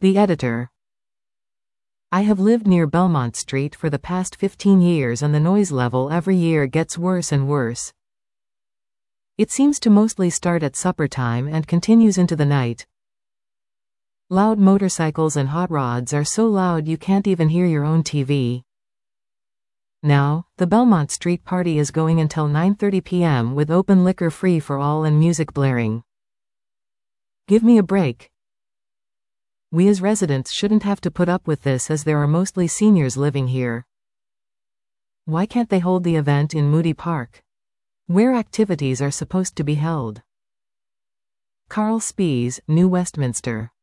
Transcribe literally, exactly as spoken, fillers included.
The editor. I have lived near Belmont Street for the past fifteen years and the noise level every year gets worse and worse. It seems to mostly start at supper time and continues into the night. Loud motorcycles and hot rods are so loud you can't even hear your own T V. Now, the Belmont Street party is going until nine thirty p m with open liquor free for all and music blaring. Give me a break. We as residents shouldn't have to put up with this as there are mostly seniors living here. Why can't they hold the event in Moody Park, where activities are supposed to be held? Carl Spies, New Westminster.